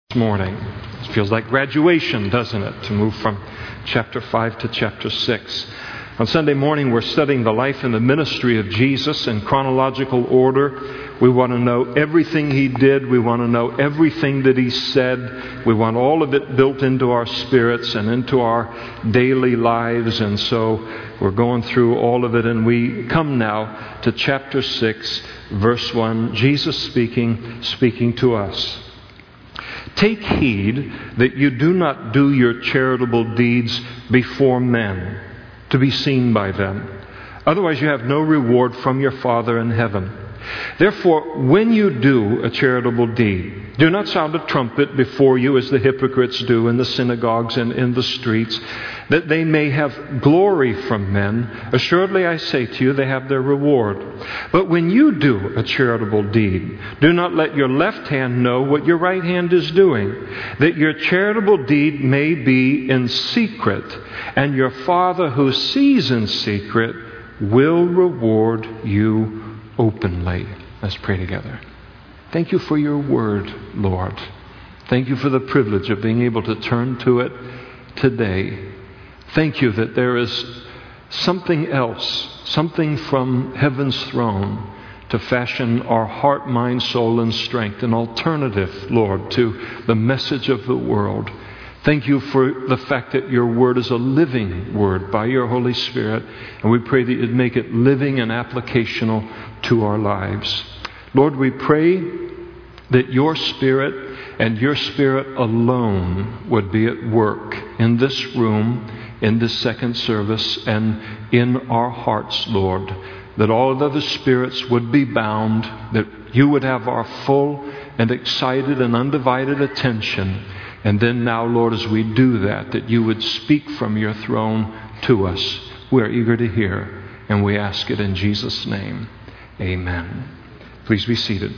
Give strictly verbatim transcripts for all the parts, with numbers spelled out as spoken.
Morning. It feels like graduation, doesn't it, to move from chapter five to chapter six. On Sunday morning, we're studying the life and the ministry of Jesus in chronological order. We want to know everything He did. We want to know everything that He said. We want all of it built into our spirits and into our daily lives. And so we're going through all of it. And we come now to chapter six, verse one. Jesus speaking, speaking to us. Take heed that you do not do your charitable deeds before men, to be seen by them. Otherwise you have no reward from your Father in heaven. Therefore, when you do a charitable deed, do not sound a trumpet before you as the hypocrites do in the synagogues and in the streets, that they may have glory from men. Assuredly I say to you, they have their reward. But when you do a charitable deed, do not let your left hand know what your right hand is doing, that your charitable deed may be in secret, and your Father who sees in secret will reward you openly. Let's pray together. Thank you for your word, Lord. Thank you for the privilege of being able to turn to it today. Thank you that there is something else, something from heaven's throne to fashion our heart, mind, soul, and strength, an alternative, Lord, to the message of the world. Thank you for the fact that your word is a living word by your Holy Spirit, and we pray that you'd make it living and applicational to our lives. Lord, we pray that your Spirit and your Spirit alone would be at work in this room, in this second service, and in our hearts, Lord, that all of the other spirits would be bound, that you would have our full and excited and undivided attention. And then now, Lord, as we do that, that you would speak from your throne to us. We are eager to hear, and we ask it in Jesus' name. Amen. Please be seated.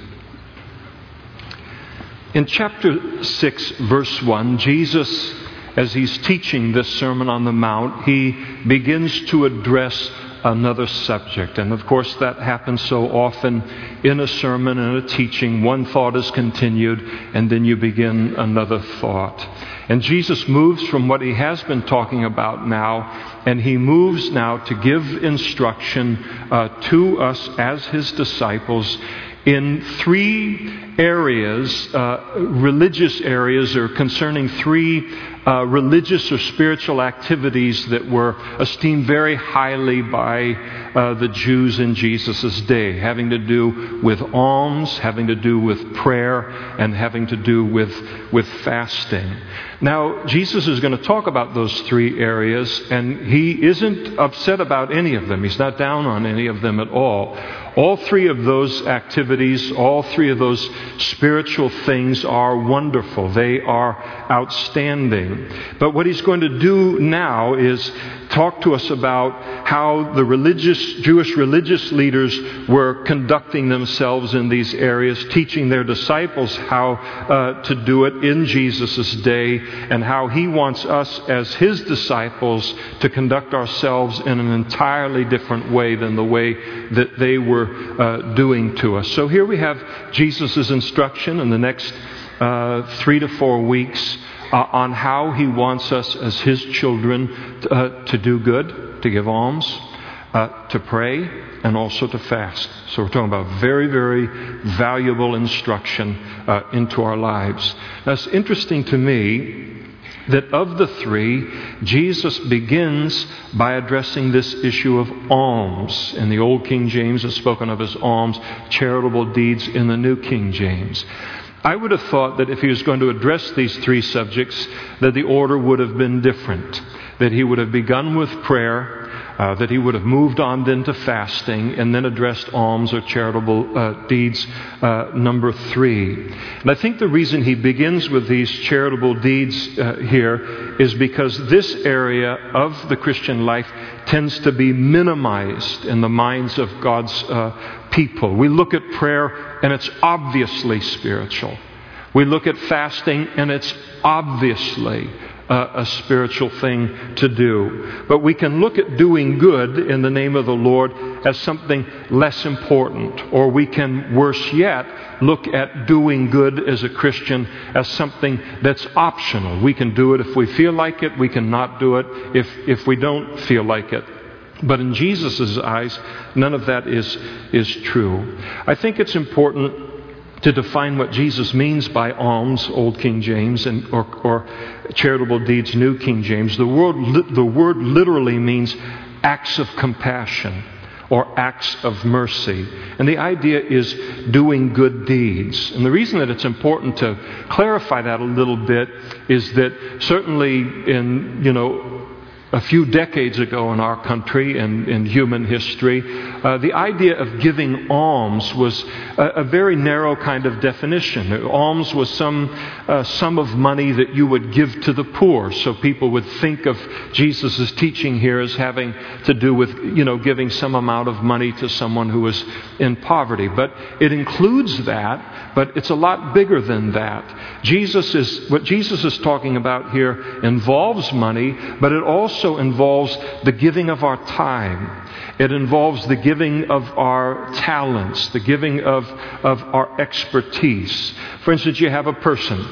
In chapter six, verse one, Jesus, as he's teaching this Sermon on the Mount, he begins to address another subject. And of course that happens so often in a sermon and a teaching. One thought is continued and then you begin another thought. And Jesus moves from what he has been talking about now, and he moves now to give instruction uh, to us as his disciples in three areas, uh, religious areas, or concerning three uh, religious or spiritual activities that were esteemed very highly by uh, the Jews in Jesus' day, having to do with alms, having to do with prayer, and having to do with, with fasting. Now, Jesus is going to talk about those three areas, and he isn't upset about any of them. He's not down on any of them at all. All three of those activities, all three of those spiritual things are wonderful. They are outstanding. But what he's going to do now is talk to us about how the religious, Jewish religious leaders were conducting themselves in these areas, teaching their disciples how uh, to do it in Jesus' day, and how he wants us as his disciples to conduct ourselves in an entirely different way than the way that they were uh, doing to us. So here we have Jesus' instruction in the next uh, three to four weeks uh, on how he wants us as his children uh, to do good, to give alms, uh, to pray, and also to fast. So we're talking about very, very valuable instruction uh, into our lives. Now it's interesting to me that of the three, Jesus begins by addressing this issue of alms. In the Old King James, it's spoken of as alms, charitable deeds in the New King James. I would have thought that if he was going to address these three subjects, that the order would have been different. That he would have begun with prayer, Uh, that he would have moved on then to fasting, and then addressed alms or charitable uh, deeds, uh, number three. And I think the reason he begins with these charitable deeds uh, here is because this area of the Christian life tends to be minimized in the minds of God's uh, people. We look at prayer and it's obviously spiritual. We look at fasting and it's obviously uh, a spiritual thing to do. But we can look at doing good in the name of the Lord as something less important. Or we can, worse yet, look at doing good as a Christian as something that's optional. We can do it if we feel like it. We can not do it if, if we don't feel like it. But in Jesus' eyes, none of that is, is true. I think it's important to define what Jesus means by alms, Old King James, and or, or charitable deeds, New King James. The word, the word literally means acts of compassion or acts of mercy. And the idea is doing good deeds. And the reason that it's important to clarify that a little bit is that certainly in, you know, a few decades ago in our country and in human history, uh, the idea of giving alms was a, a very narrow kind of definition. Alms was some uh, sum of money that you would give to the poor. So people would think of Jesus' teaching here as having to do with, you know, giving some amount of money to someone who was in poverty. But it includes that, but it's a lot bigger than that. Jesus is, what Jesus is talking about here involves money, but it also involves the giving of our time. It involves the giving of our talents, the giving of, of our expertise. For instance, you have a person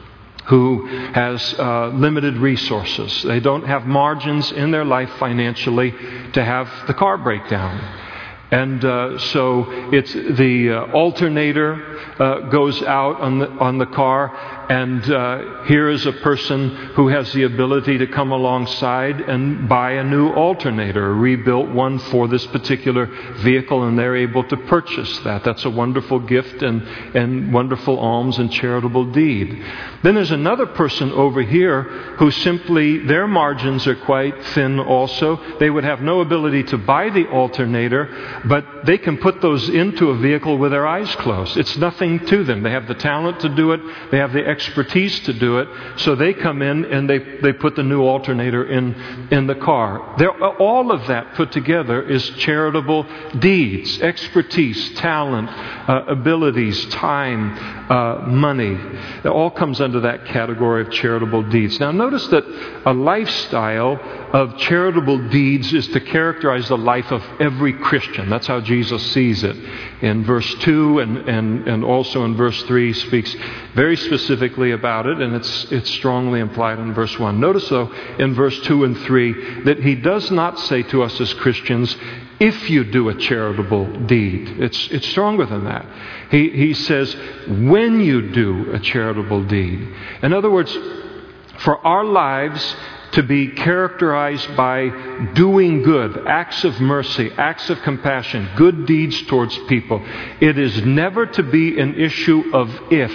who has uh, limited resources. They don't have margins in their life financially to have the car break down. And uh, so it's the uh, alternator uh, goes out on the on the car, and uh, here is a person who has the ability to come alongside and buy a new alternator, a rebuilt one for this particular vehicle, and they're able to purchase that. That's a wonderful gift and, and wonderful alms and charitable deed. Then there's another person over here who simply, their margins are quite thin also. They would have no ability to buy the alternator, but they can put those into a vehicle with their eyes closed. It's nothing to them. They have the talent to do it. They have the expertise to do it. So they come in and they, they put the new alternator in, in the car. They're, all of that put together is charitable deeds, expertise, talent, uh, abilities, time, uh, money. It all comes under that category of charitable deeds. Now notice that a lifestyle of charitable deeds is to characterize the life of every Christian. That's how Jesus sees it. In verse two and, and, and also in verse three, he speaks very specifically about it, and it's, it's strongly implied in verse one. Notice, though, in verse two and three, that he does not say to us as Christians, if you do a charitable deed. It's, it's stronger than that. He, he says, when you do a charitable deed. In other words, for our lives to be characterized by doing good, acts of mercy, acts of compassion, good deeds towards people. It is never to be an issue of if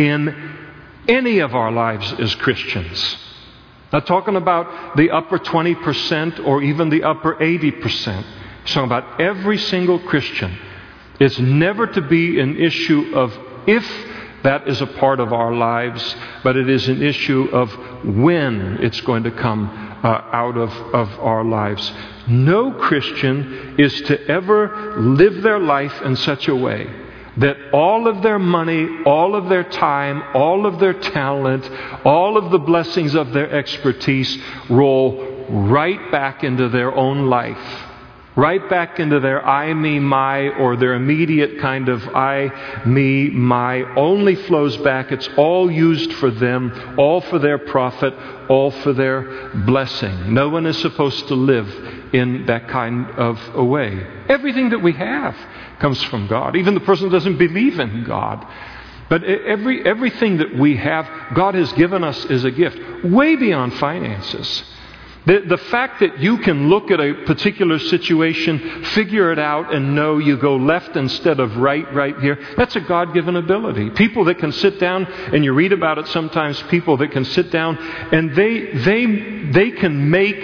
in any of our lives as Christians. Not talking about the upper twenty percent or even the upper eighty percent. He's talking about every single Christian. It's never to be an issue of if that is a part of our lives, but it is an issue of when it's going to come uh, out of, of our lives. No Christian is to ever live their life in such a way that all of their money, all of their time, all of their talent, all of the blessings of their expertise roll right back into their own life. Right back into their I, me, my, or their immediate kind of I, me, my, only flows back. It's all used for them, all for their profit, all for their blessing. No one is supposed to live in that kind of a way. Everything that we have comes from God. Even the person who doesn't believe in God. But every everything that we have, God has given us as a gift, way beyond finances. The, the fact that you can look at a particular situation, figure it out, and know you go left instead of right right here, that's a God-given ability. People that can sit down, and you read about it sometimes, people that can sit down and they they they can make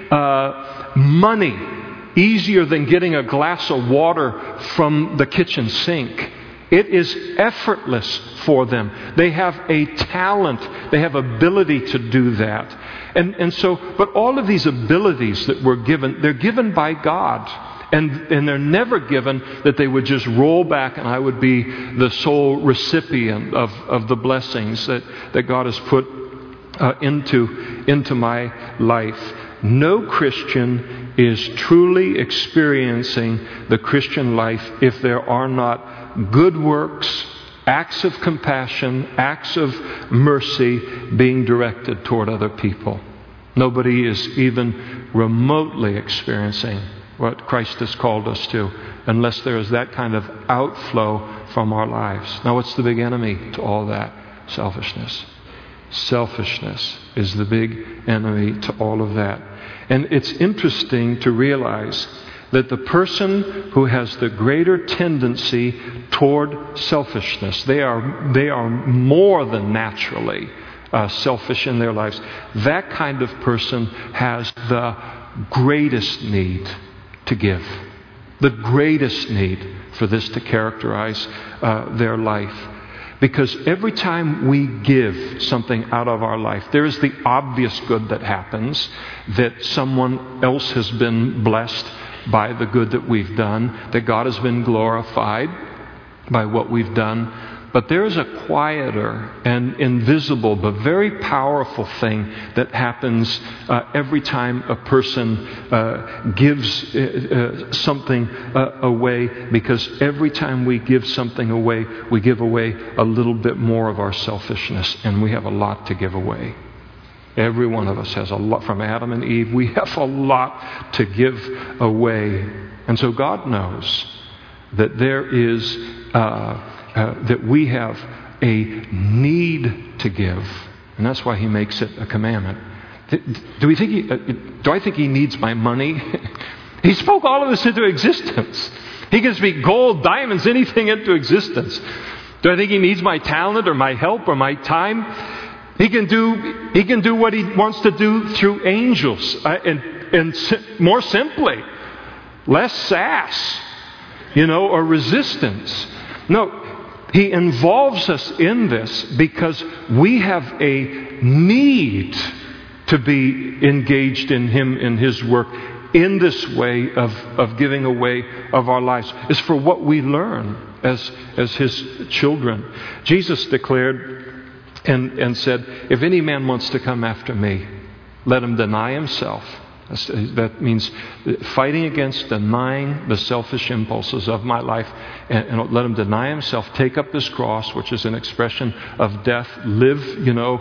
uh, money easier than getting a glass of water from the kitchen sink. It is effortless for them. They have a talent. They have ability to do that. And, and so, but all of these abilities that we're given, they're given by God. And, and they're never given that they would just roll back and I would be the sole recipient of, of the blessings that, that God has put uh, into, into my life. No Christian is truly experiencing the Christian life if there are not good works, acts of compassion, acts of mercy being directed toward other people. Nobody is even remotely experiencing what Christ has called us to unless there is that kind of outflow from our lives. Now, what's the big enemy to all that? Selfishness. Selfishness is the big enemy to all of that. And it's interesting to realize that the person who has the greater tendency toward selfishness, they are, they are more than naturally uh, selfish in their lives. That kind of person has the greatest need to give. The greatest need for this to characterize uh, their life. Because every time we give something out of our life, there is the obvious good that happens, that someone else has been blessed by the good that we've done, that God has been glorified by what we've done. But there is a quieter and invisible but very powerful thing that happens uh, every time a person uh, gives uh, uh, something uh, away, because every time we give something away, we give away a little bit more of our selfishness, and we have a lot to give away. Every one of us has a lot. From Adam and Eve, we have a lot to give away. And so God knows that there is... Uh, Uh, that we have a need to give, and that's why He makes it a commandment. Do we think he, uh, do I think He needs my money? He spoke all of this into existence. He can speak gold, diamonds, anything into existence. Do I think He needs my talent or my help or my time? He can do He can do what He wants to do through angels, uh, and and si- more simply, less sass, you know, or resistance. No. He involves us in this because we have a need to be engaged in Him, in His work, in this way of, of giving away of our lives. It's for what we learn as, as His children. Jesus declared and, and said, if any man wants to come after me, let him deny himself. That means fighting against denying the selfish impulses of my life, and, and let him deny himself, take up this cross, which is an expression of death, live, you know,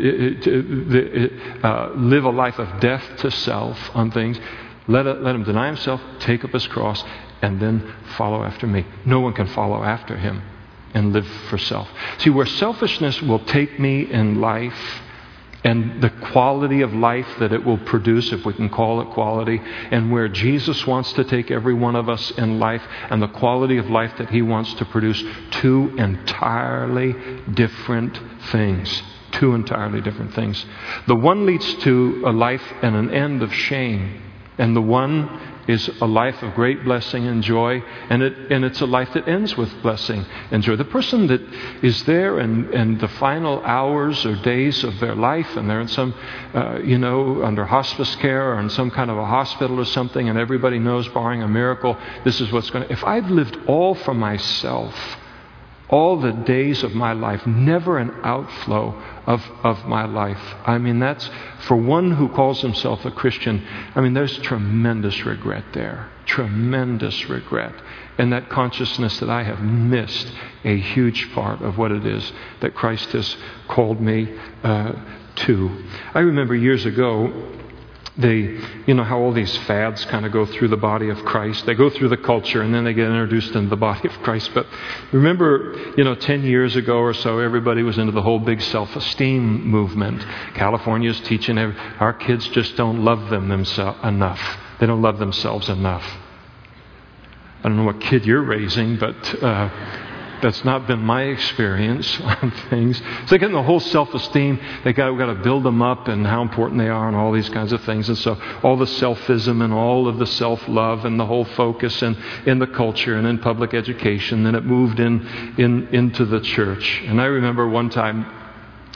uh, live a life of death to self on things. Let, it, let him deny himself, take up his cross, and then follow after me. No one can follow after Him and live for self. See, where selfishness will take me in life, and the quality of life that it will produce, if we can call it quality, and where Jesus wants to take every one of us in life, and the quality of life that He wants to produce, two entirely different things. Two entirely different things. The one leads to a life and an end of shame, and the one is a life of great blessing and joy, and it and it's a life that ends with blessing and joy. The person that is there in, in the final hours or days of their life, and they're in some, uh, you know, under hospice care or in some kind of a hospital or something, and everybody knows, barring a miracle, this is what's going to... If I've lived all for myself, all the days of my life, never an outflow of, of my life. I mean, that's, for one who calls himself a Christian, I mean, there's tremendous regret there. Tremendous regret. And that consciousness that I have missed a huge part of what it is that Christ has called me uh, to. I remember years ago, They, you know how all these fads kind of go through the body of Christ. They go through the culture and then they get introduced into the body of Christ. But remember, you know, ten years ago or so, everybody was into the whole big self-esteem movement. California's teaching every, our kids just don't love them themselves enough. They don't love themselves enough. I don't know what kid you're raising, but uh, that's not been my experience on things. So they're getting the whole self-esteem. They got, we've got to build them up and how important they are and all these kinds of things. And so all the selfism and all of the self-love and the whole focus in, in the culture and in public education. Then it moved in, in into the church. And I remember one time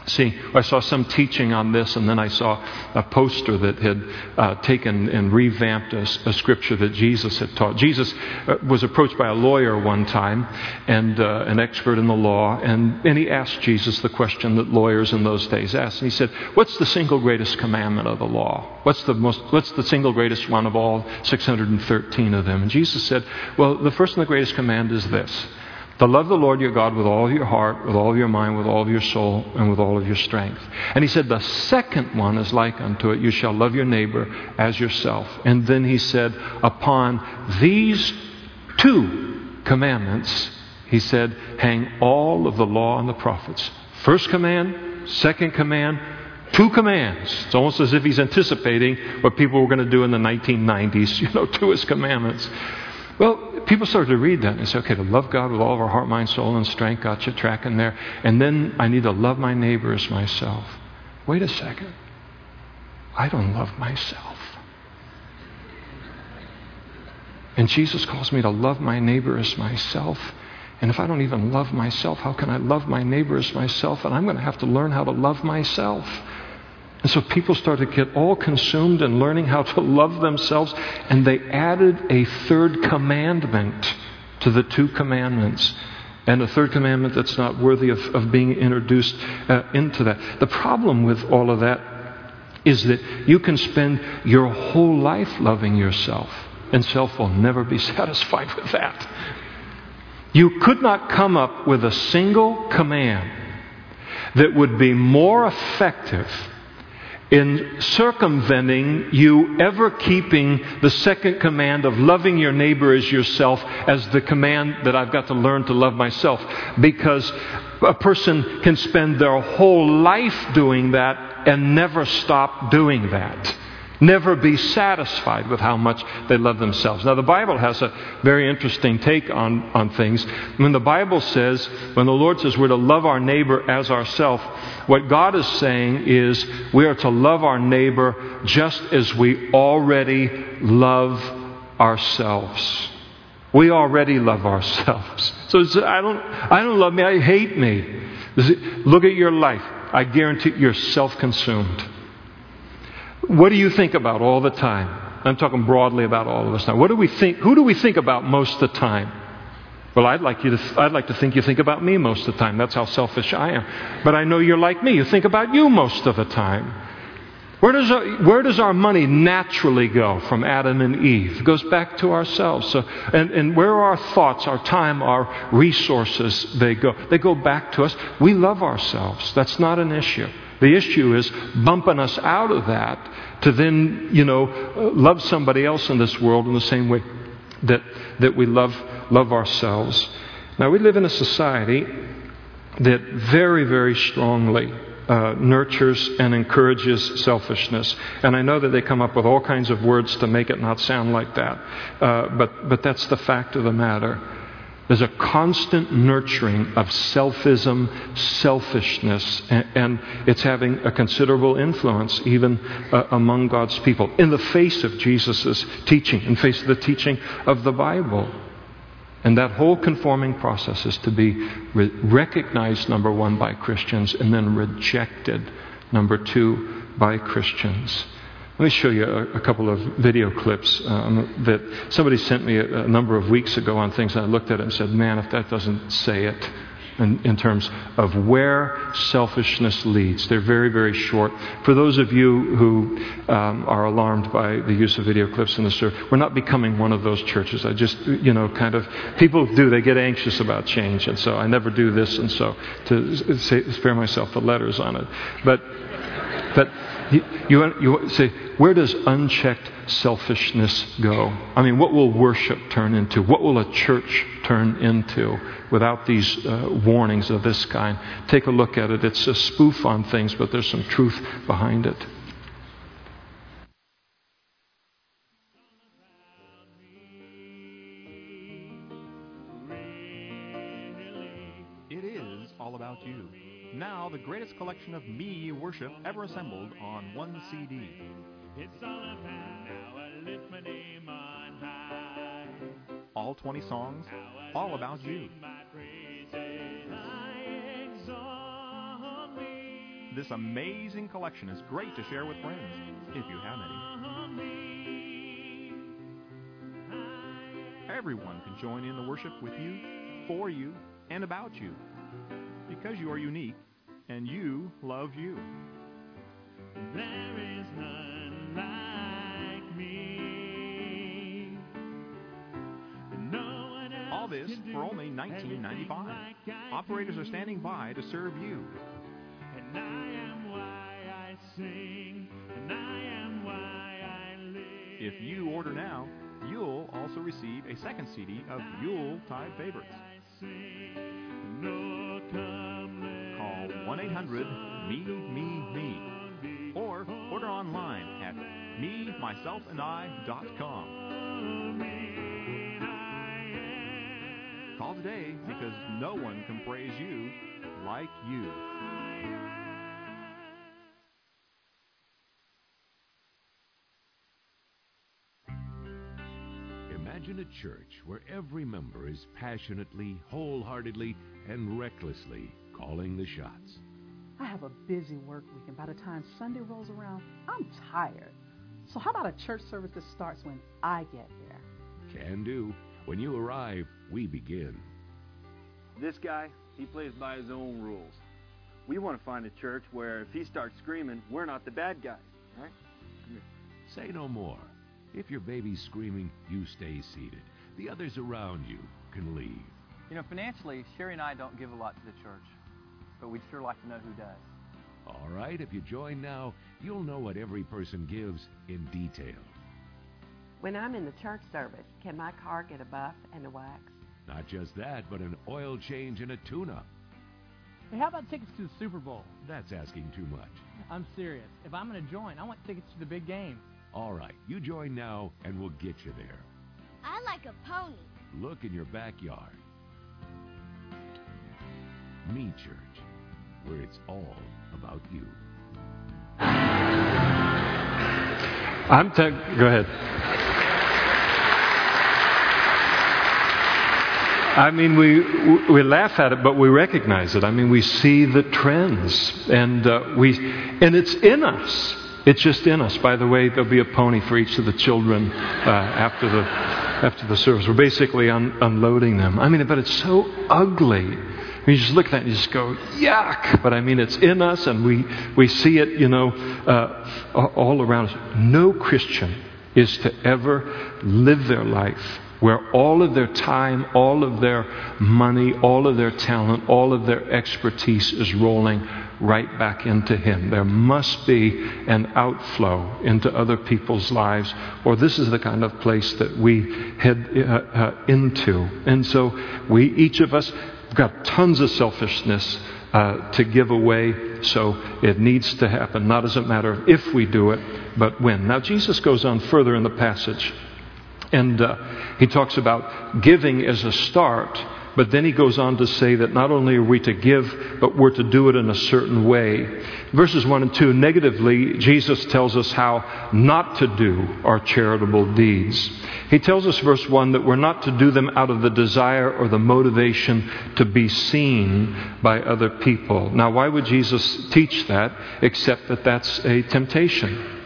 See, I saw some teaching on this, and then I saw a poster that had uh, taken and revamped a, a scripture that Jesus had taught. Jesus uh, was approached by a lawyer one time, and uh, an expert in the law, and, and he asked Jesus the question that lawyers in those days asked. And he said, "What's the single greatest commandment of the law? What's the most? What's the single greatest one of all six hundred thirteen of them?" And Jesus said, "Well, the first and the greatest command is this: to love the Lord your God with all of your heart, with all of your mind, with all of your soul, and with all of your strength." And he said, the second one is like unto it: you shall love your neighbor as yourself. And then he said, upon these two commandments, he said, hang all of the law and the prophets. First command, second command, two commands. It's almost as if he's anticipating what people were going to do in the nineteen nineties, you know, to his commandments. Well, people started to read that and they say, okay, to love God with all of our heart, mind, soul, and strength, got you tracking there. And then I need to love my neighbor as myself. Wait a second. I don't love myself. And Jesus calls me to love my neighbor as myself. And if I don't even love myself, how can I love my neighbor as myself? And I'm going to have to learn how to love myself. And so people started to get all consumed in learning how to love themselves, and they added a third commandment to the two commandments. And a third commandment that's not worthy of, of being introduced uh, into that. The problem with all of that is that you can spend your whole life loving yourself, and self will never be satisfied with that. You could not come up with a single command that would be more effective in circumventing you ever keeping the second command of loving your neighbor as yourself as the command that I've got to learn to love myself. Because a person can spend their whole life doing that and never stop doing that. Never be satisfied with how much they love themselves. Now, the Bible has a very interesting take on, on things. When the Bible says, when the Lord says we're to love our neighbor as ourselves, what God is saying is we are to love our neighbor just as we already love ourselves. We already love ourselves. So it's, I don't, I don't love me, I hate me. Look at your life. I guarantee you're self-consumed. What do you think about all the time? I'm talking broadly about all of us now. What do we think? Who do we think about most of the time? Well, I'd like you to. I'd like to think you think about me most of the time. That's how selfish I am. But I know you're like me. You think about you most of the time. Where does our, where does our money naturally go from Adam and Eve? It goes back to ourselves. So, and, and where our thoughts, our time, our resources, they go. They go back to us. We love ourselves. That's not an issue. The issue is bumping us out of that to then, you know, love somebody else in this world in the same way that that we love love ourselves. Now, we live in a society that very, very strongly uh, nurtures and encourages selfishness. And I know that they come up with all kinds of words to make it not sound like that. Uh, but but that's the fact of the matter. There's a constant nurturing of selfism, selfishness, and, and it's having a considerable influence even uh, among God's people in the face of Jesus' teaching, in the face of the teaching of the Bible. And that whole conforming process is to be re- recognized, number one, by Christians, and then rejected, number two, by Christians. Let me show you a, a couple of video clips um, that somebody sent me a, a number of weeks ago on things, and I looked at it and said, man, if that doesn't say it in, in terms of where selfishness leads. They're very, very short. For those of you who um, are alarmed by the use of video clips in the service, we're not becoming one of those churches. I just, you know, kind of, people do, they get anxious about change, and so I never do this, and so to say, spare myself the letters on it. But, but you, you, you say, where does unchecked selfishness go? I mean, what will worship turn into? What will a church turn into without these uh, warnings of this kind? Take a look at it. It's a spoof on things, but there's some truth behind it. It is all about you. Now, the greatest collection of me worship ever assembled on one C D. It's all about now I lift my name on high. All twenty songs, all about you. My praises, I exalt me. This amazing collection is great to share with friends, if you have any. Everyone can join in the worship with you, for you, and about you, because you are unique, and you love you. There is none like me. No one else All this can do for only nineteen ninety-five dollars. everything like I Operators are do. standing by to serve you. And I am why I sing, and I am why I live. If you order now, you'll also receive a second C D of Yuletide favorites. I sing, no, come let Call one eight hundred me me me or order online at me myself and I dot com. Call today because no one can praise you like you. Imagine a church where every member is passionately, wholeheartedly, and recklessly calling the shots. I have a busy work week, and by the time Sunday rolls around, I'm tired. So how about a church service that starts when I get there? Can do. When you arrive, we begin. This guy, he plays by his own rules. We want to find a church where if he starts screaming, we're not the bad guys, right? Come here. Say no more. If your baby's screaming, you stay seated. The others around you can leave. You know, financially, Sherry and I don't give a lot to the church, but we'd sure like to know who does. All right, if you join now, you'll know what every person gives in detail. When I'm in the church service, can my car get a buff and a wax? Not just that, but an oil change and a tune-up. Hey, how about tickets to the Super Bowl? That's asking too much. I'm serious. If I'm going to join, I want tickets to the big game. All right, you join now, and we'll get you there. I like a pony. Look in your backyard. Me Church, where it's all about you. I'm te- go ahead. I mean, we we laugh at it, but we recognize it. I mean, we see the trends, and uh, we and it's in us. It's just in us. By the way, there'll be a pony for each of the children uh, after the after the service. We're basically un- unloading them. I mean, but it's so ugly. You just look at that and you just go, yuck! But I mean, it's in us, and we we see it, you know, uh, all around us. No Christian is to ever live their life where all of their time, all of their money, all of their talent, all of their expertise is rolling right back into Him. There must be an outflow into other people's lives, or this is the kind of place that we head uh, uh, into. And so we, each of us, got tons of selfishness uh, to give away, so it needs to happen. Not as a matter of if we do it, but when. Now Jesus goes on further in the passage. And uh, he talks about giving as a start, but then he goes on to say that not only are we to give, but we're to do it in a certain way. Verses one and two, negatively, Jesus tells us how not to do our charitable deeds. He tells us, verse one, that we're not to do them out of the desire or the motivation to be seen by other people. Now, why would Jesus teach that, except that that's a temptation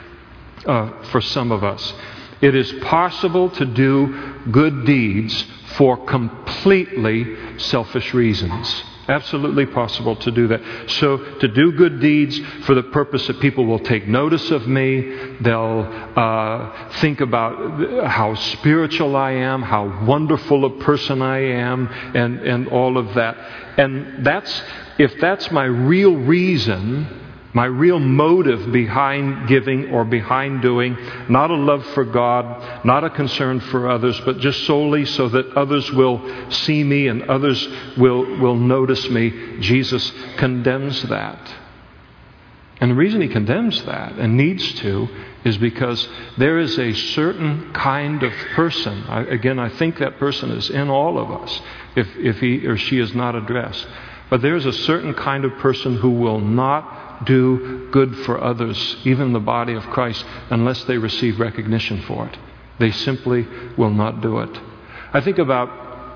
uh, for some of us? It is possible to do good deeds for completely selfish reasons. Absolutely possible to do that. So to do good deeds for the purpose that people will take notice of me, they'll uh, think about how spiritual I am, how wonderful a person I am, and, and all of that. And that's, if that's my real reason, my real motive behind giving or behind doing, not a love for God, not a concern for others, but just solely so that others will see me and others will, will notice me, Jesus condemns that. And the reason he condemns that, and needs to, is because there is a certain kind of person. I, again, I think that person is in all of us, if, if he or she is not addressed. But there's a certain kind of person who will not do good for others, even the body of Christ, unless they receive recognition for it. They simply will not do it. I think about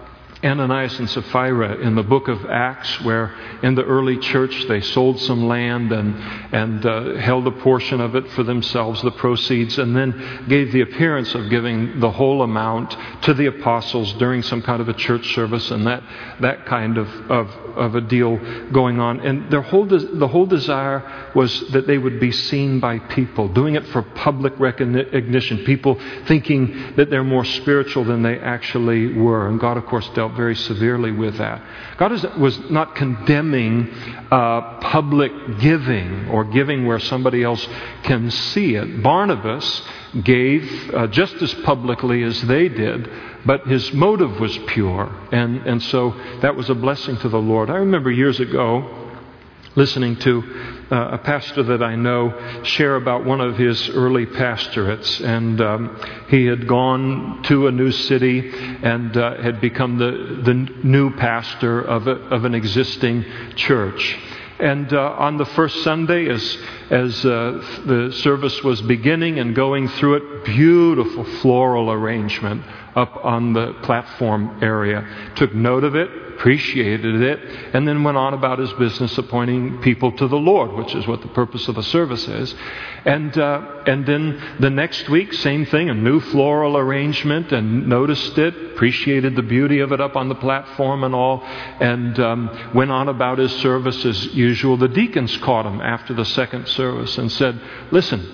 Ananias and Sapphira in the book of Acts, where in the early church they sold some land and, and uh, held a portion of it for themselves, the proceeds, and then gave the appearance of giving the whole amount to the apostles during some kind of a church service, and that, that kind of, of, of a deal going on. And their whole de- the whole desire was that they would be seen by people, doing it for public recognition, people thinking that they're more spiritual than they actually were. And God, of course, dealt very severely with that. God is, was not condemning uh, public giving or giving where somebody else can see it. Barnabas gave uh, just as publicly as they did, but his motive was pure. And, and so that was a blessing to the Lord. I remember years ago listening to uh, a pastor that I know share about one of his early pastorates. And um, he had gone to a new city and uh, had become the, the new pastor of, a, of an existing church. And uh, on the first Sunday, as as uh, the service was beginning and going through it, beautiful floral arrangement up on the platform area. Took note of it, appreciated it, and then went on about his business appointing people to the Lord, which is what the purpose of the service is. And uh, and then the next week, same thing, a new floral arrangement, and noticed it, appreciated the beauty of it up on the platform and all, and um, went on about his service as usual. The deacons caught him after the second service and said, "Listen,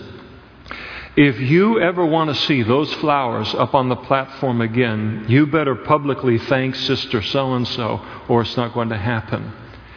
if you ever want to see those flowers up on the platform again, you better publicly thank Sister so-and-so, or it's not going to happen."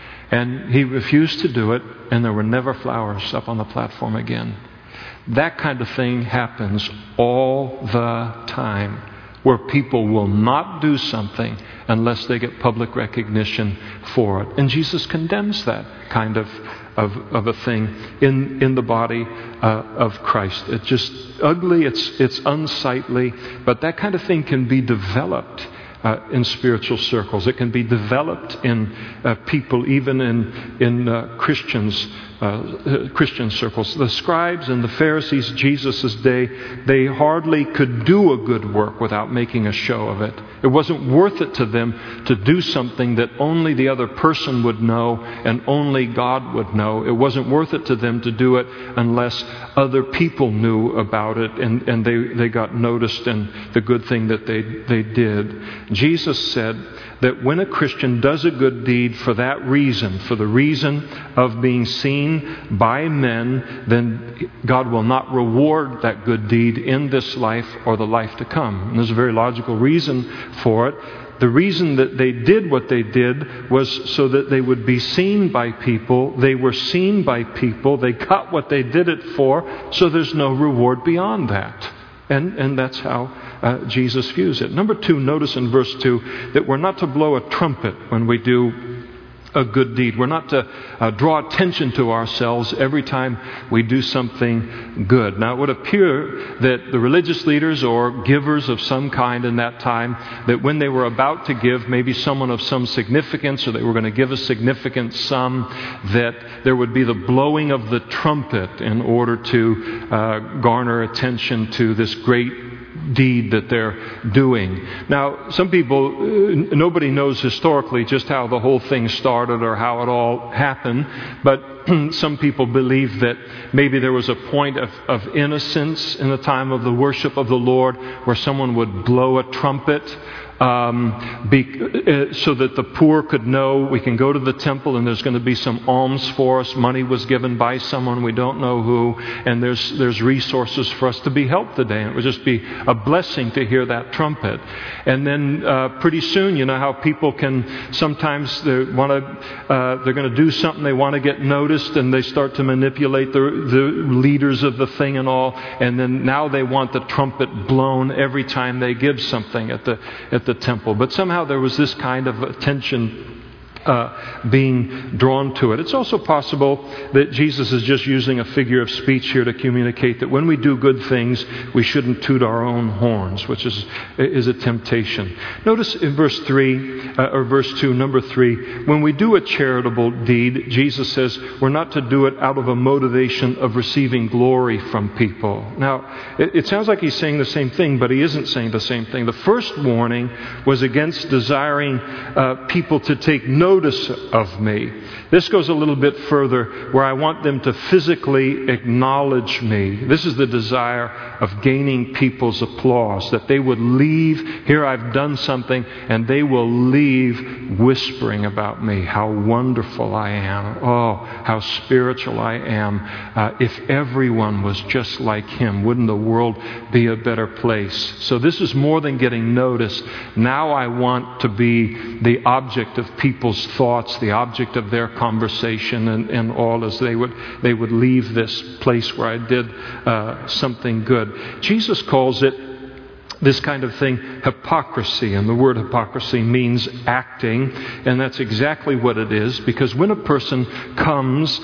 And he refused to do it, and there were never flowers up on the platform again. That kind of thing happens all the time, where people will not do something unless they get public recognition for it. And Jesus condemns that kind of Of, of a thing in, in the body uh, of Christ. It's just ugly, it's, it's unsightly, but that kind of thing can be developed uh, in spiritual circles. It can be developed in uh, people, even in, in uh, Christians, uh, Christian circles. The scribes and the Pharisees, Jesus' day, they hardly could do a good work without making a show of it. It wasn't worth it to them to do something that only the other person would know and only God would know. It wasn't worth it to them to do it unless other people knew about it and, and they, they got noticed in the good thing that they, they did. Jesus said that when a Christian does a good deed for that reason, for the reason of being seen by men, then God will not reward that good deed in this life or the life to come. And there's a very logical reason for it. The reason that they did what they did was so that they would be seen by people. They were seen by people. They got what they did it for, so there's no reward beyond that. And and that's how uh, Jesus views it. Number two, notice in verse two that we're not to blow a trumpet when we do a good deed. We're not to uh, draw attention to ourselves every time we do something good. Now, it would appear that the religious leaders or givers of some kind in that time, that when they were about to give, maybe someone of some significance, or they were going to give a significant sum, that there would be the blowing of the trumpet in order to uh, garner attention to this great deed that they're doing. Now, some people, uh, nobody knows historically just how the whole thing started or how it all happened, but some people believe that maybe there was a point of, of innocence in the time of the worship of the Lord where someone would blow a trumpet um, be, uh, so that the poor could know we can go to the temple and there's going to be some alms for us. Money was given by someone, we don't know who, and there's there's resources for us to be helped today. And it would just be a blessing to hear that trumpet. And then uh, pretty soon, you know how people can sometimes they want to uh, they're going to do something, they want to get noticed, and they start to manipulate the the leaders of the thing and all. And then now they want the trumpet blown every time they give something at the at the temple. But somehow there was this kind of attention Uh, being drawn to it. It's also possible that Jesus is just using a figure of speech here to communicate that when we do good things, we shouldn't toot our own horns, which is is a temptation. Notice in verse three, uh, or verse two, number three, when we do a charitable deed, Jesus says we're not to do it out of a motivation of receiving glory from people. Now, it, it sounds like he's saying the same thing, but he isn't saying the same thing. The first warning was against desiring uh, people to take notice of me. This goes a little bit further, where I want them to physically acknowledge me. This is the desire of gaining people's applause, that they would leave, here I've done something, and they will leave whispering about me, how wonderful I am. Oh, how spiritual I am. Uh, if everyone was just like him, wouldn't the world be a better place? So this is more than getting noticed. Now I want to be the object of people's thoughts, the object of their conversation, and, and all as they would they would leave this place where I did uh, something good. Jesus calls it, this kind of thing, hypocrisy. And the word hypocrisy means acting. And that's exactly what it is. Because when a person comes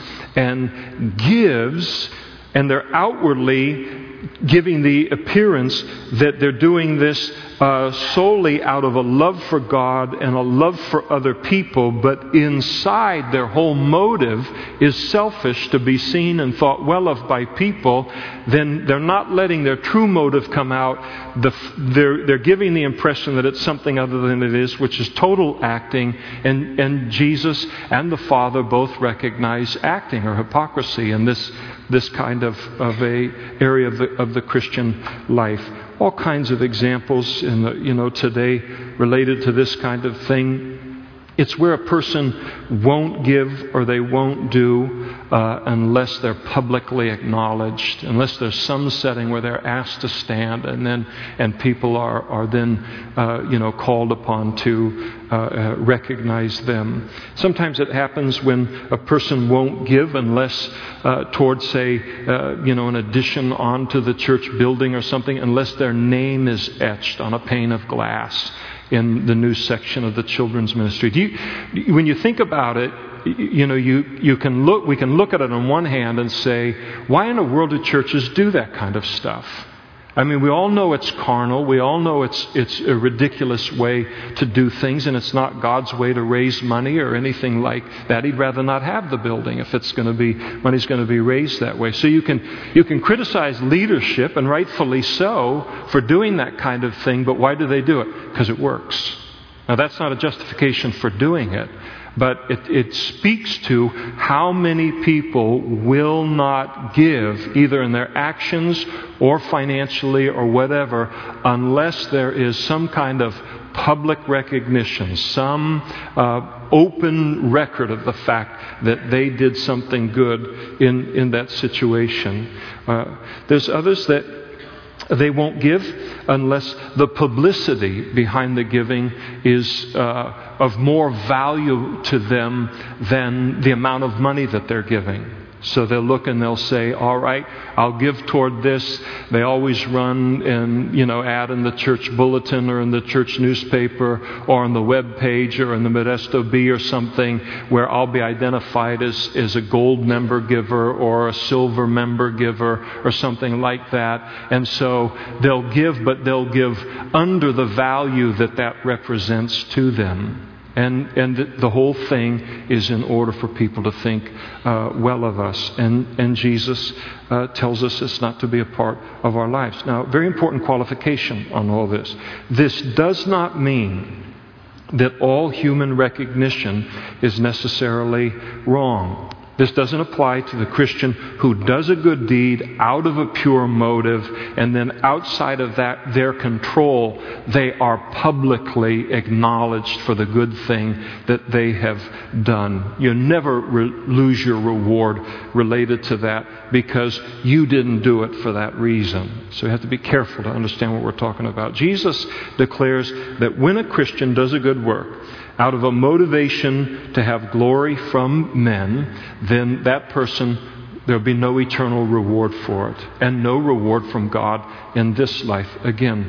and gives, and they're outwardly giving the appearance that they're doing this uh, solely out of a love for God and a love for other people, but inside their whole motive is selfish, to be seen and thought well of by people, then they're not letting their true motive come out. The, they're, they're giving the impression that it's something other than it is, which is total acting. And, and Jesus and the Father both recognize acting or hypocrisy in this this kind of, of a area of the of the Christian life. All kinds of examples in the, you know, today related to this kind of thing. It's where a person won't give or they won't do uh, unless they're publicly acknowledged, unless there's some setting where they're asked to stand, and then and people are are then uh, you know called upon to uh, uh, recognize them. Sometimes it happens when a person won't give unless uh, towards, say, uh, you know, an addition onto the church building or something, unless their name is etched on a pane of glass in the new section of the children's ministry. Do you, when you think about it, you know, you, you can look, we can look at it on one hand and say, why in the world do churches do that kind of stuff? I mean, we all know it's carnal. We all know it's it's a ridiculous way to do things, and it's not God's way to raise money or anything like that. He'd rather not have the building if it's going to be money's going to be raised that way. So you can you can criticize leadership, and rightfully so, for doing that kind of thing. But why do they do it? Because it works. Now, that's not a justification for doing it. But it, it speaks to how many people will not give, either in their actions or financially or whatever, unless there is some kind of public recognition, some uh, open record of the fact that they did something good in, in that situation. Uh, there's others that they won't give unless the publicity behind the giving is uh, of more value to them than the amount of money that they're giving. So they'll look and they'll say, all right, I'll give toward this. They always run and, you know, ad in the church bulletin or in the church newspaper or on the web page or in the Modesto Bee or something, where I'll be identified as, as a gold member giver or a silver member giver or something like that. And so they'll give, but they'll give under the value that that represents to them. And and the, the whole thing is in order for people to think uh, well of us. And, and Jesus uh, tells us it's not to be a part of our lives. Now, very important qualification on all this. This does not mean that all human recognition is necessarily wrong. This doesn't apply to the Christian who does a good deed out of a pure motive, and then outside of that, their control, they are publicly acknowledged for the good thing that they have done. You never re- lose your reward related to that because you didn't do it for that reason. So you have to be careful to understand what we're talking about. Jesus declares that when a Christian does a good work, out of a motivation to have glory from men, then that person, there'll be no eternal reward for it, and no reward from God in this life. Again,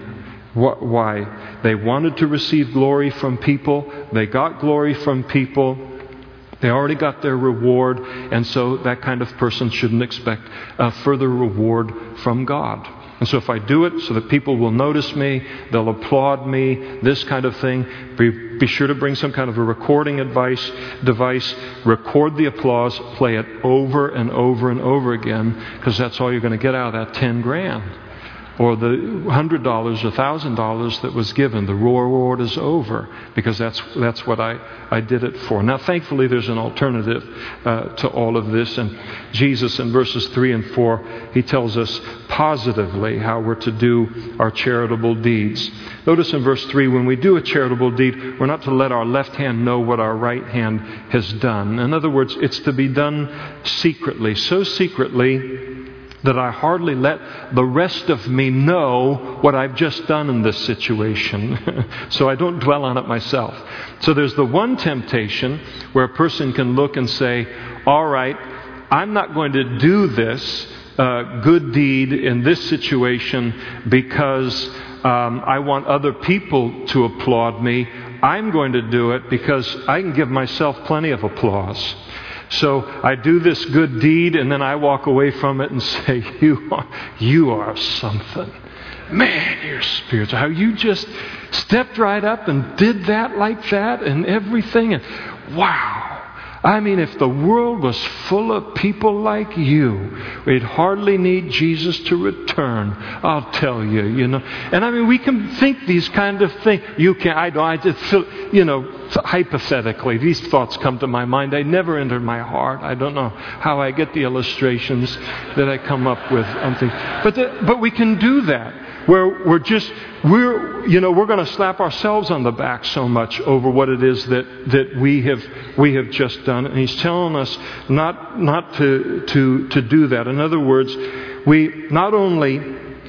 Why? They wanted to receive glory from people. They got glory from people. They already got their reward. And so that kind of person shouldn't expect a further reward from God. And so if I do it so that people will notice me, they'll applaud me, this kind of thing, be, be sure to bring some kind of a recording advice, device, record the applause, play it over and over and over again, because that's all you're going to get out of that ten grand. Or the one hundred dollars or one thousand dollars that was given. The reward is over, because that's that's what I, I did it for. Now, thankfully, there's an alternative uh, to all of this. And Jesus, in verses three and four, he tells us positively how we're to do our charitable deeds. Notice in verse three, when we do a charitable deed, we're not to let our left hand know what our right hand has done. In other words, it's to be done secretly. So secretly that I hardly let the rest of me know what I've just done in this situation. So I don't dwell on it myself. So there's the one temptation where a person can look and say, all right, I'm not going to do this uh, good deed in this situation because um, I want other people to applaud me. I'm going to do it because I can give myself plenty of applause. So I do this good deed, and then I walk away from it and say, you are, you are something. Man, you're spiritual. How you just stepped right up and did that like that and everything. And wow. I mean, if the world was full of people like you, we'd hardly need Jesus to return. I'll tell you, you know. And I mean, we can think these kind of things. You can, I don't, I just feel, you know, hypothetically, these thoughts come to my mind. They never enter my heart. I don't know how I get the illustrations that I come up with on things. But, the, but we can do that. Where we're just, we're, you know, we're going to slap ourselves on the back so much over what it is that, that we have, we have just done. And he's telling us not, not to, to, to do that. In other words, we not only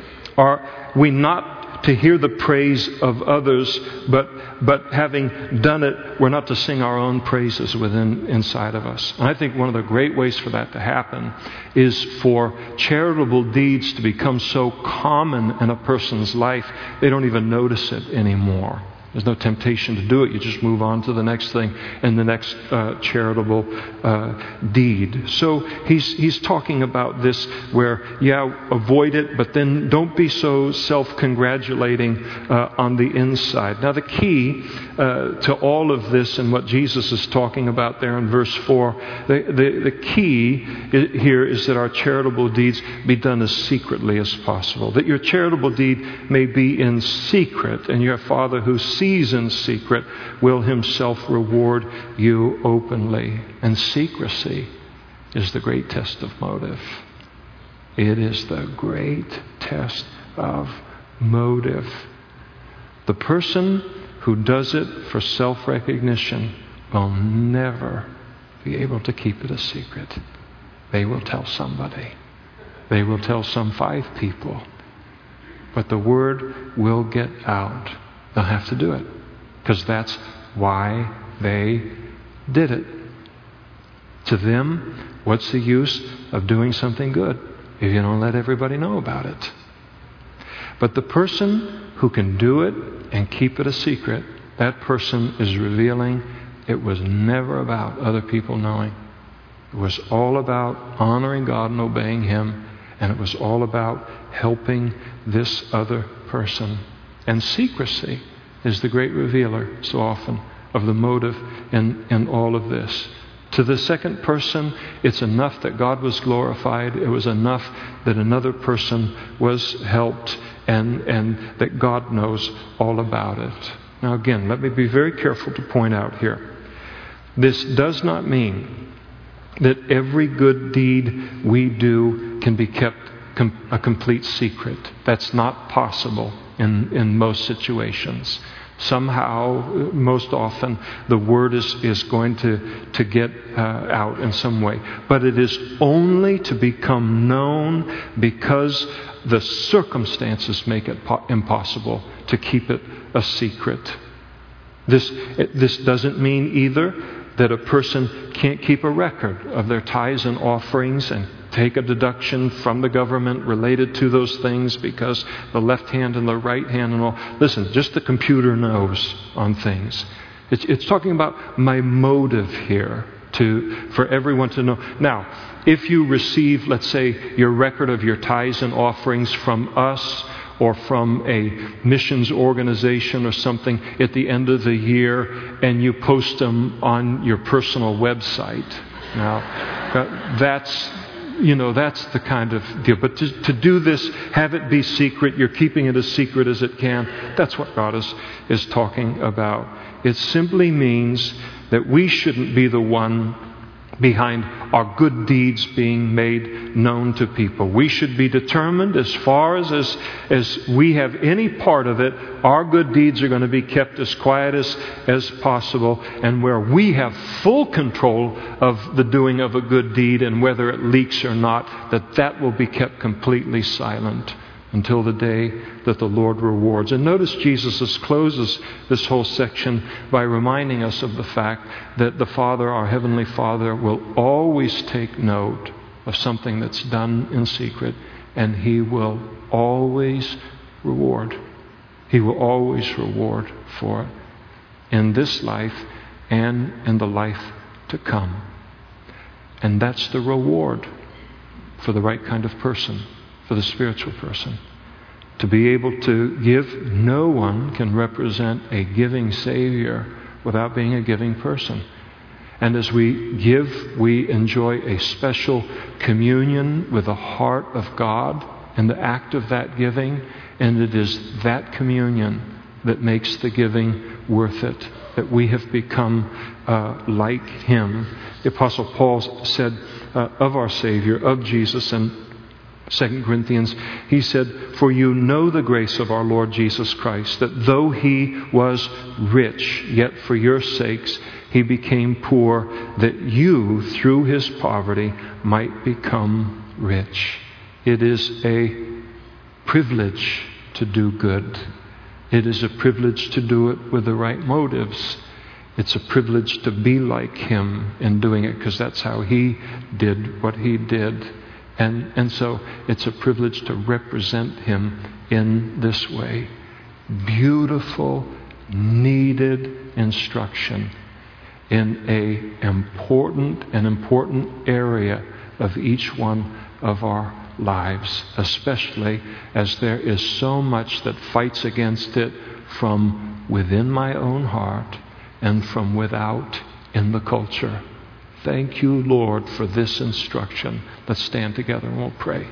are we not to hear the praise of others, but but having done it, we're not to sing our own praises within inside of us. And I think one of the great ways for that to happen is for charitable deeds to become so common in a person's life, they don't even notice it anymore. There's no temptation to do it. You just move on to the next thing and the next uh, charitable uh, deed. So he's he's talking about this where, yeah, avoid it, but then don't be so self-congratulating uh, on the inside. Now the key uh, to all of this and what Jesus is talking about there in verse four, the, the, the key here is that our charitable deeds be done as secretly as possible. That your charitable deed may be in secret, and your Father who sees in secret will himself reward you openly. And secrecy is the great test of motive. It is the great test of motive. The person who does it for self-recognition will never be able to keep it a secret. They will tell somebody. They will tell some five people. But the word will get out. They'll have to do it, because that's why they did it. To them, what's the use of doing something good if you don't let everybody know about it? But the person who can do it and keep it a secret, that person is revealing it was never about other people knowing. It was all about honoring God and obeying Him, and it was all about helping this other person. And secrecy is the great revealer so often of the motive in, in all of this. To the second person, it's enough that God was glorified. It was enough that another person was helped, and, and that God knows all about it. Now again, let me be very careful to point out here. This does not mean that every good deed we do can be kept com- a complete secret. That's not possible. In, in most situations. Somehow, most often, the word is, is going to, to get uh, out in some way. But it is only to become known because the circumstances make it po- impossible to keep it a secret. This, it, this doesn't mean either that a person can't keep a record of their tithes and offerings and take a deduction from the government related to those things because the left hand and the right hand and all. Listen, just the computer knows on things. It's, it's talking about my motive here to for everyone to know. Now, if you receive, let's say, your record of your tithes and offerings from us or from a missions organization or something at the end of the year and you post them on your personal website, now that's... You know, that's the kind of deal. But to, to do this, have it be secret, you're keeping it as secret as it can, that's what God is, is talking about. It simply means that we shouldn't be the one behind our good deeds being made known to people. We should be determined as far as, as, as we have any part of it, our good deeds are going to be kept as quiet as, as possible. And where we have full control of the doing of a good deed and whether it leaks or not, that that will be kept completely silent until the day that the Lord rewards. And notice Jesus closes this whole section by reminding us of the fact that the Father, our Heavenly Father, will always take note of something that's done in secret, and He will always reward. He will always reward for it in this life and in the life to come. And that's the reward for the right kind of person, for the spiritual person. To be able to give, no one can represent a giving Savior without being a giving person. And as we give, we enjoy a special communion with the heart of God in the act of that giving, and it is that communion that makes the giving worth it, that we have become uh, like Him. The Apostle Paul said uh, of our Savior, of Jesus, and Second Corinthians, he said, "For you know the grace of our Lord Jesus Christ, that though He was rich, yet for your sakes He became poor, that you, through His poverty, might become rich." It is a privilege to do good. It is a privilege to do it with the right motives. It's a privilege to be like Him in doing it, because that's how He did what He did. And, and so it's a privilege to represent Him in this way. Beautiful, needed instruction in a important and important area of each one of our lives, especially as there is so much that fights against it from within my own heart and from without in the culture. Thank you, Lord, for this instruction. Let's stand together and we'll pray.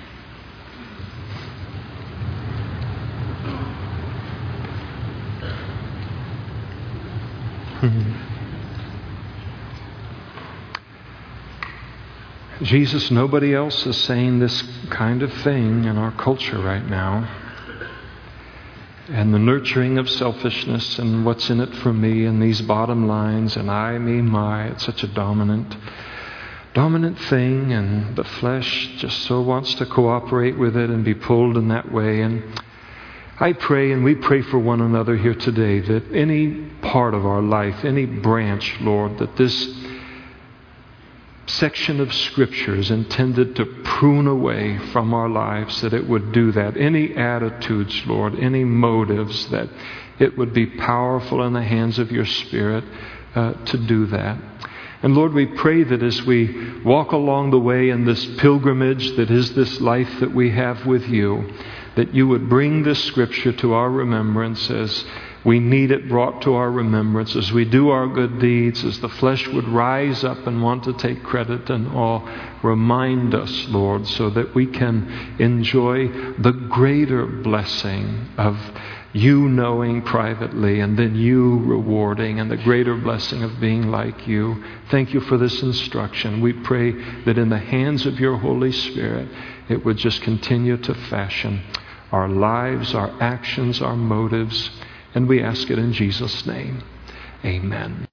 Jesus, nobody else is saying this kind of thing in our culture right now. And the nurturing of selfishness and what's in it for me and these bottom lines and I, me, my, it's such a dominant, dominant thing, and the flesh just so wants to cooperate with it and be pulled in that way. And I pray, and we pray for one another here today, that any part of our life, any branch, Lord, that this section of Scripture is intended to prune away from our lives, that it would do that. Any attitudes, Lord, any motives, that it would be powerful in the hands of your Spirit uh, to do that. And Lord, we pray that as we walk along the way in this pilgrimage that is this life that we have with you, that you would bring this Scripture to our remembrance as we need it brought to our remembrance, as we do our good deeds, as the flesh would rise up and want to take credit and all. Remind us, Lord, so that we can enjoy the greater blessing of you knowing privately and then you rewarding, and the greater blessing of being like you. Thank you for this instruction. We pray that in the hands of your Holy Spirit, it would just continue to fashion our lives, our actions, our motives. And we ask it in Jesus' name. Amen.